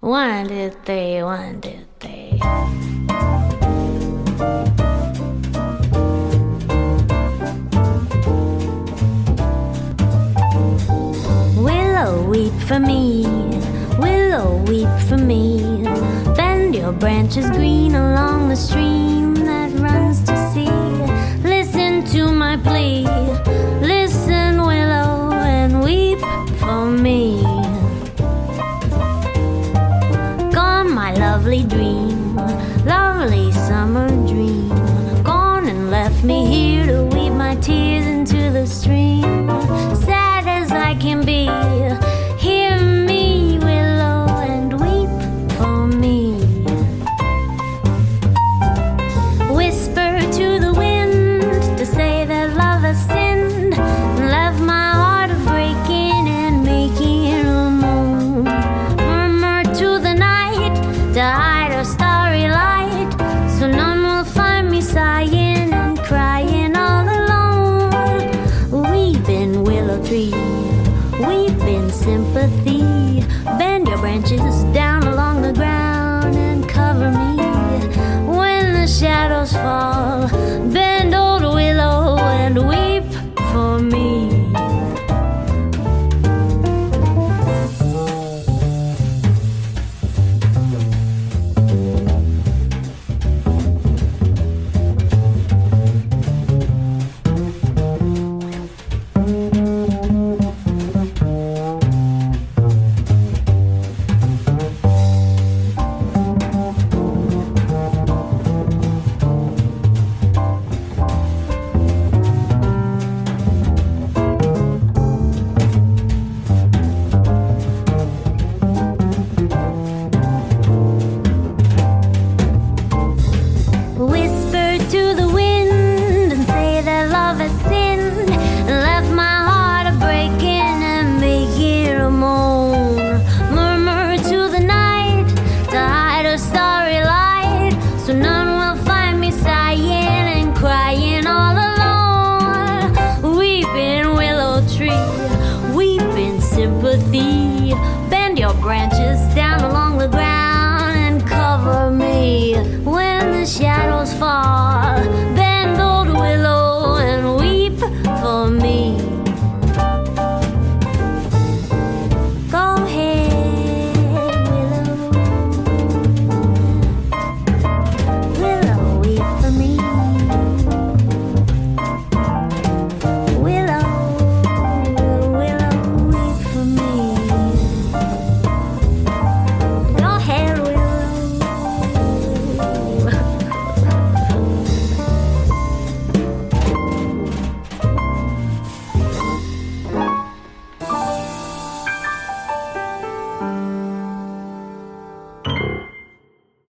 1, 2, 3, 1, 2, 3. Willow, weep for me. Willow, weep for me. Bend your branches green along the stream that runs to sea. Listen to my plea. Listen, willow, and weep for me. Gone, my lovely dream, lovely summer dream. Gone and left me here to weep my tears into the stream. Sad as I can be, hear me, willow, and weep for me. Whisper to the wind to say that love has sinned and left my heart a breaking and making a moan. Murmur to the night to hide her starry light, so none will find me sighing and crying all alone. Weep in willow tree, weep in sympathy. Bend your branches down